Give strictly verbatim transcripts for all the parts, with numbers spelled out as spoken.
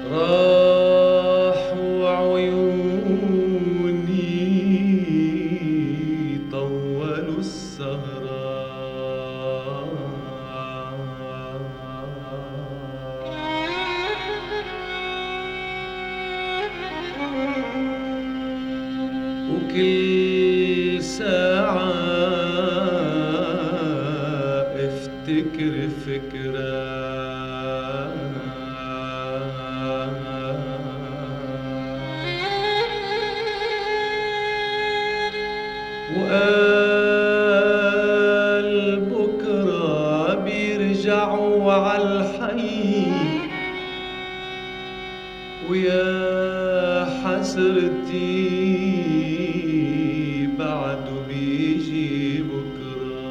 راحوا عيوني طولوا السهران، وكل ساعة افتكر فكرة وقال بكرة بيرجعوا عالحي، ويا حسرتي بعده بيجي بكرة.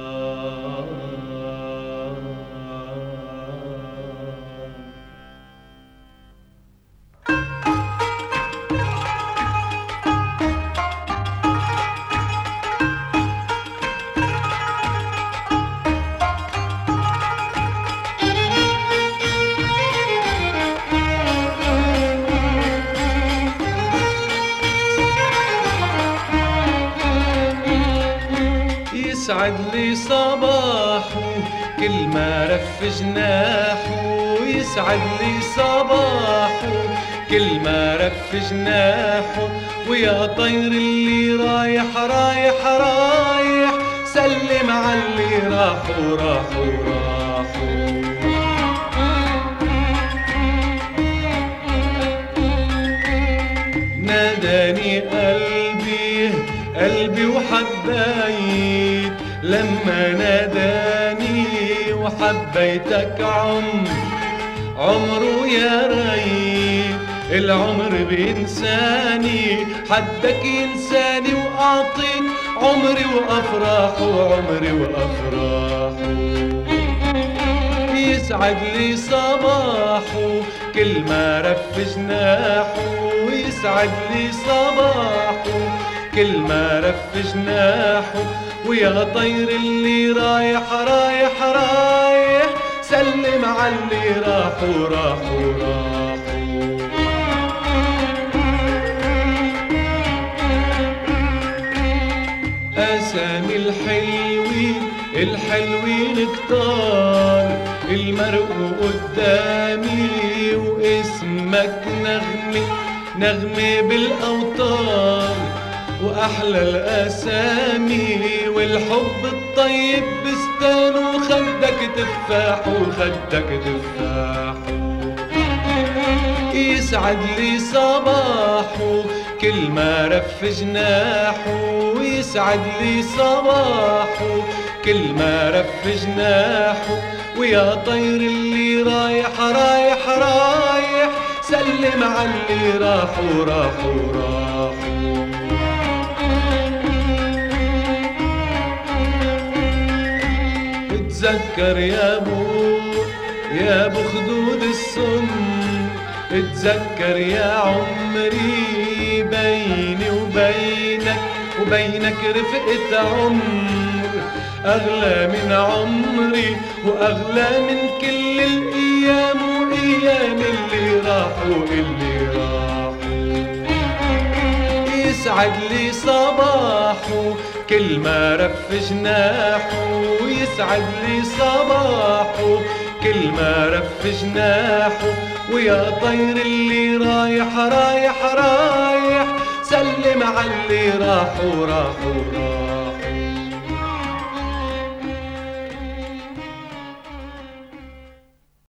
يسعد لي صباحه كل ما رف جناحه، يسعد لي صباحه كل ما رف جناحه، ويا طير اللي رايح رايح رايح سلم على اللي راحوا راحوا راحوا. ناداني قلبي قلبي وحبيت لما ناداني وحبيتك عمر عمره يا ريت العمر بينساني حدك ينساني وأعطيك عمري وأفراح وعمري وأفراح. يسعد لي صباحه كل ما رف جناحه، يسعد لي صباحه كل ما رف جناحه، ويا طير اللي رايح رايح رايح سلم على اللي راحوا راحوا راحوا. أسامي الحلوين الحلوين كتار المرء قدامي، واسمك نغمة نغمة بالأوتار، وأحلى الأسامي والحب الطيب بستان وخدك تفاح وخدك تفاح. يسعد لي صباحه كل ما رف جناحه، يسعد لي صباحه كل ما رف جناحه، ويا طير اللي رايح رايح رايح سلم على اللي راحوا راحوا راحوا. اتذكر يا ابو يا ابو خدود السم، اتذكر يا عمري بيني وبينك وبينك رفقة عمر أغلى من عمري وأغلى من كل الأيام وأيام اللي راحوا اللي راحوا. يسعد لي صباحه كل ما رف جناحه، يسعد لي صباحه كل ما رف جناحه، ويا طير اللي رايح رايح رايح سلم على اللي راحوا راحوا راحوا.